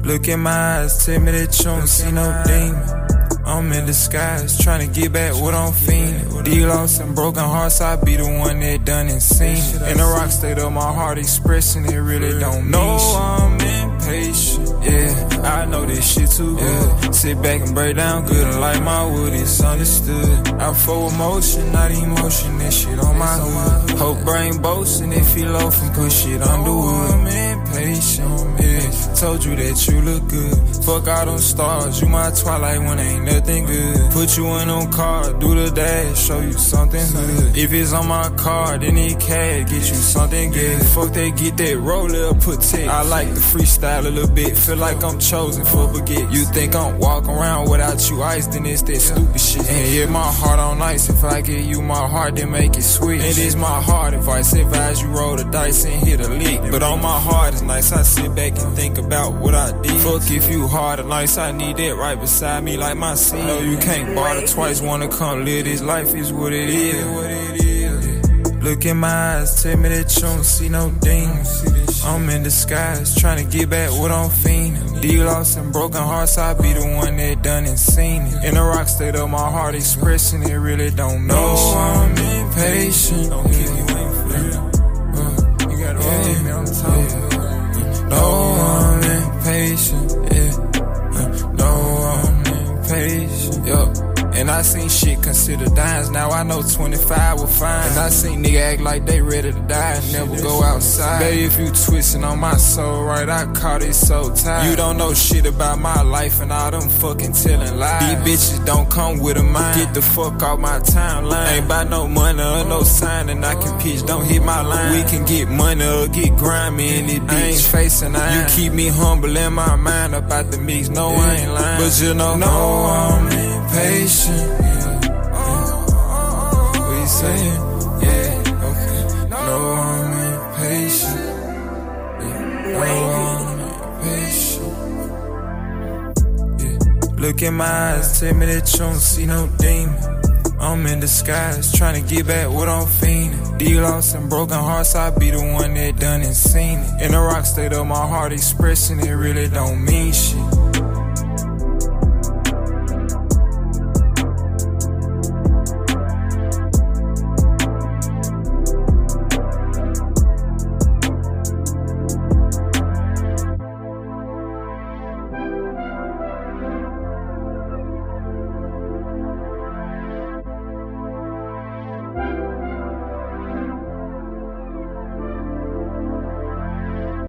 Look in my eyes, tell me that you don't see no demon. I'm in disguise, tryna get back what I'm fiending. These lost and broken hearts, I be the one that done and seen it. In the rock state of my heart, expressing it really don't mean shit. I'm impatient, yeah, I know this shit too good. Sit back and break down good and like my wood, it's understood. I full emotion, not emotion, that shit on my hood. Hope brain boasting if he low from push it underwood. I'm impatient, yeah, told you that you look good. Fuck all them stars, you my twilight when ain't nothing good. Put you in on car, do the dash, show you something good. If it's on my car, then it can get you something good. Fuck they get that roller put tick. I like the freestyle a little bit, feel like I'm chosen for baguette. You think I'm walking around without you ice, then it's that stupid shit. And yeah, my heart on ice, if I give you my heart, then make it sweet. It is my heart advice, advise you roll the dice and hit a lick. But on my heart is nice, I sit back and think about what I did. Fuck if you hard or nice, I need that right beside me like my seed. No, you can't barter twice, wanna come live this life is what it is. Look in my eyes, tell me that you don't see no demons. I'm in disguise, tryna get back what I'm fiending. These lost and broken hearts, I be the one that done and seen it. In the rock state of my heart, expressing it really don't mean shit. I'm impatient. Don't keep me waiting for that. You gotta believe me, I'm talking. No, I'm impatient, yeah. No, I'm impatient, yo. And I seen shit considered dimes, now I know 25 will fine. And I seen nigga act like they ready to die and never go outside. Baby, if you twisting on my soul, right, I caught it so tired. You don't know shit about my life and all them fucking telling lies. These bitches don't come with a mind, get the fuck off my timeline. Ain't about no money or no sign and I can pitch, don't hit my line. We can get money or get grimy in this bitch. I ain't facing iron. You keep me humble in my mind about the mix, no I ain't lying. But you know, no, I'm impatient. What you saying? Yeah, okay. No, I'm impatient. No, I'm impatient. Yeah. Look in my eyes, tell me that you don't see no demon. I'm in disguise, tryna get back what I'm fiending. These lost and broken hearts, I be the one that done and seen it. In the rock state of my heart, expressing it really don't mean shit.